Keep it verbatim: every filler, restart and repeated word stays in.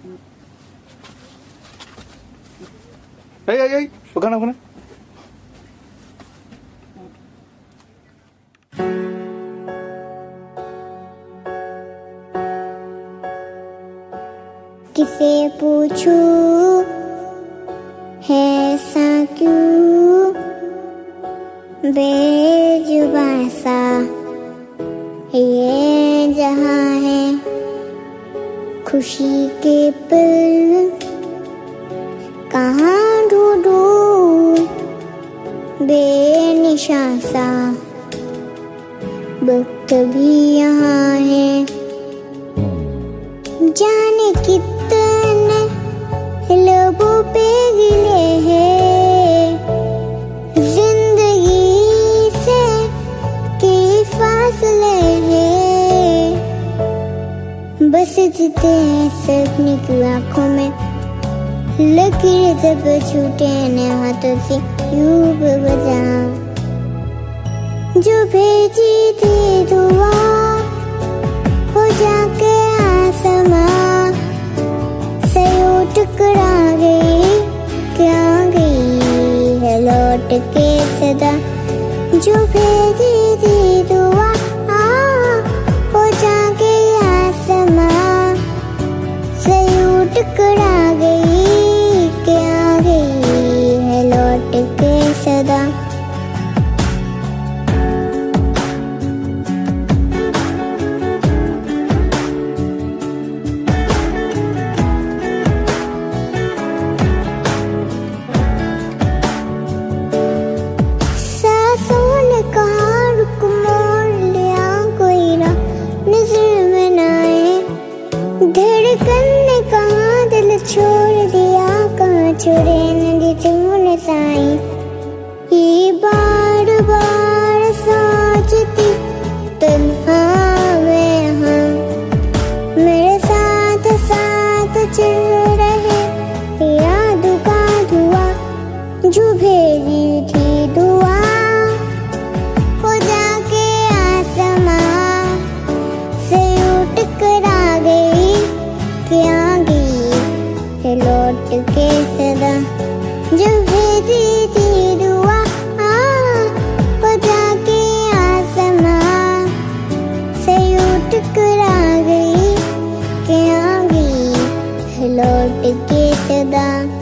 Hey, hey, hey, bukan, bukan. किसे पूछूं है ऐसा क्यों बेजुबां सा ये जहां है, खुशी के पल कहाँ ढूंढूं बेनिशान सा, वक्त भी यहाँ है, जाने कितने लोगों पे गिले हैं, जिंदगी से के फासले हैं, बस जीते हैं सपने की आँखों में, लकीर जब छूटे न हाथों से यूं बजा, जो भेजी थी दुआ हो जाके आसमां से टकरा गई, क्या गई है लौट के सदा, जो भेजी थी दुआ हो जाके आसमां से टकरा गई, क्या गई है लौट के सदा। धड़कन ने कहा दिल छोड़ दिया, कहाँ छोड़े नदी तुमने साई, ये बार बार सोचती तन्हा मैं यहाँ, मेरे साथ साथ चल रहे यादों का धुआं, जो भेजी थी दुआ हो जाके आसमां से टकरा गई, क्या गई है लौट के सदा, जो भेजी थी दुआ हो जाके आसमां से टकरा गई, क्या गई है लौट के सदा।